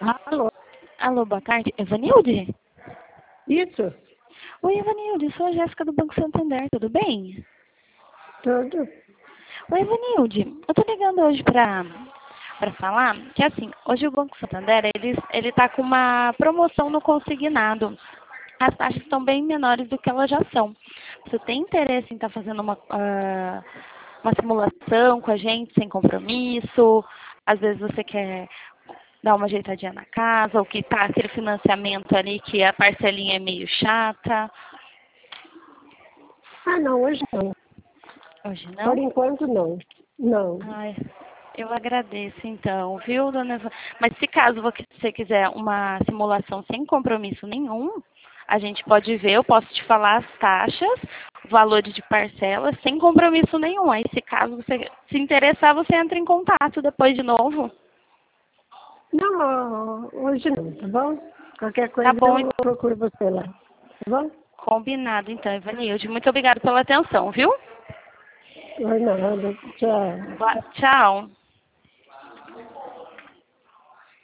Alô? Alô, boa tarde. Evanilde? Isso? Oi, Evanilde, sou a Jéssica do Banco Santander, tudo bem? Tudo? Oi, Evanilde, eu tô ligando hoje pra falar que, assim, hoje o Banco Santander, ele tá com uma promoção no consignado. As taxas estão bem menores do que elas já são. Você tem interesse em estar fazendo uma simulação com a gente, sem compromisso? Às vezes você quer dar uma ajeitadinha na casa, ou que tá aquele financiamento ali que a parcelinha é meio chata. Ah, não, hoje não. Hoje Por não? enquanto, não. Não. Ai, eu agradeço então, viu, dona Eva? Mas se caso você quiser uma simulação sem compromisso nenhum, a gente pode ver, eu posso te falar as taxas, valores de parcelas, sem compromisso nenhum. Aí se caso você se interessar, você entra em contato depois de novo. Não, hoje não, tá bom? Qualquer Tá coisa bom, eu procuro você lá, tá bom? combinado então, Ivanilde. Muito obrigada pela atenção, viu? Por nada. Tchau. Tchau.